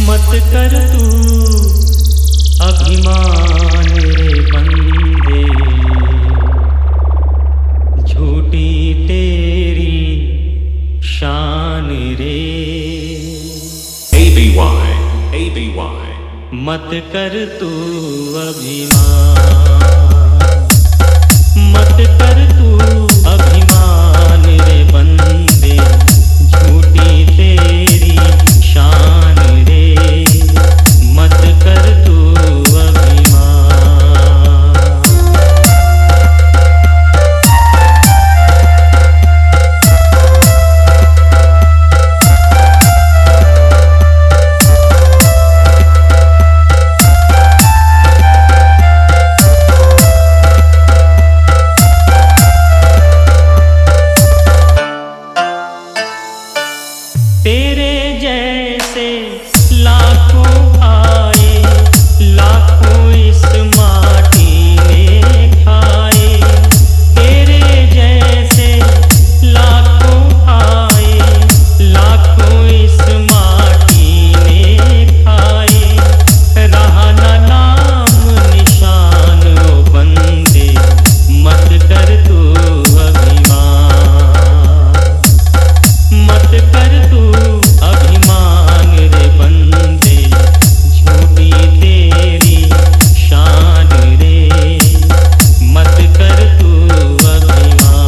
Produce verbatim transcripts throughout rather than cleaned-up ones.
मत कर तू अभिमान रे बंदे, झूठी तेरी शान रे। A B Y, A B Y। मत कर तू अभिमान, मत कर तू अभिमान रे बंदे, झूठी तेरी शान रे। मत कर तू अभिमान। तेरे जैसे लाखों आए, लाखों इस माटी में खाए। तेरे जैसे लाखों आए, लाखों इस माटी में खाए। रहा न नाम निशान ओ बंदे, मत कर तू अभिमान, मत कर तू अभिमान रे बंदे, झूठी तेरी शान रे। मत कर तू अभिमान।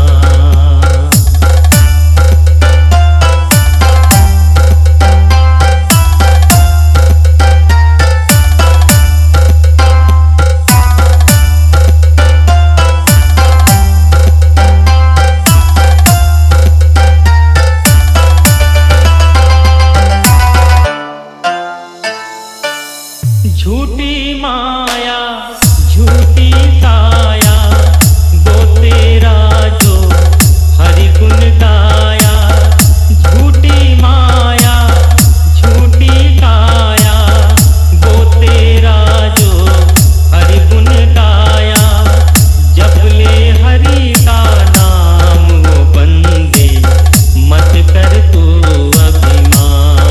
झूठी माया झूठी काया, वो तेरा जो हरि गुण गाया। झूठी माया झूठी काया, वो तेरा जो हरि गुण गाया। जप ले हरि का नाम वो बंदे, मत कर तू अभिमान,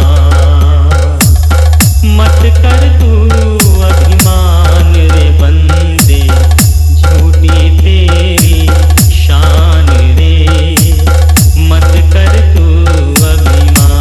मत कर तू अभिमान रे बंदे, झूठी तेरी शान रे। मत कर तू अभिमान।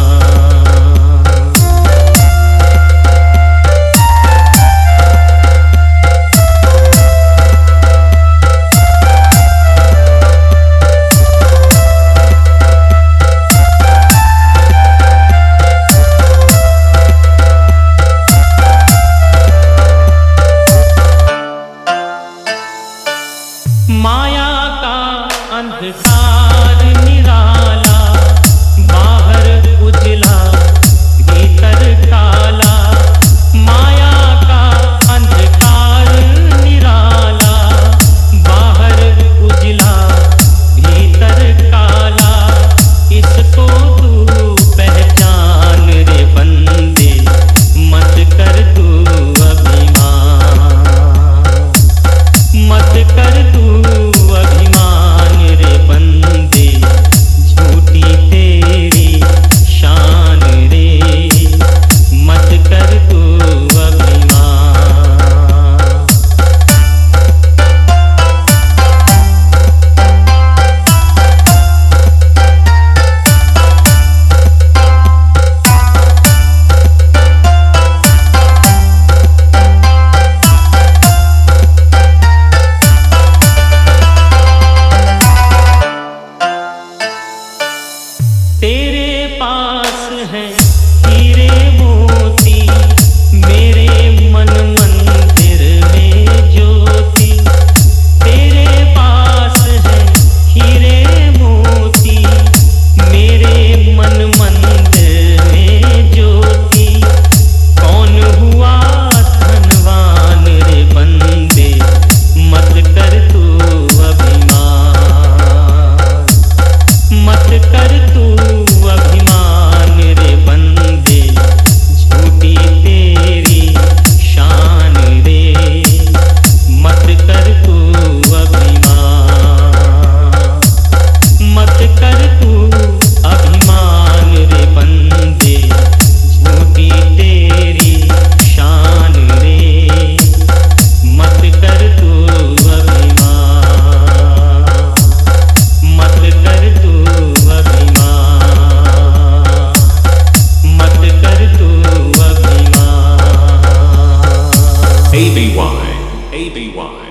माया का अंधकार निराला, बाहर उजला भीतर काला। माया का अंधकार निराला, बाहर उजला भीतर काला। इसको तू पहचान रे बंदे, मत कर तू अभिमान, मत कर तू अभिमान रे बंदे, झूठी तेरी शान रे। मत कर तू अभिमान। तेरे पास है हीरे मोती, मेरे मन मंदिर में ज्योति। तेरे पास है हीरे मोती, मेरे मन मंदिर में ज्योति। कौन हुआ धनवान रे बंदे, मत कर तू अभिमान, मत कर तू अभिमान रे बंदे। A B Y A B Y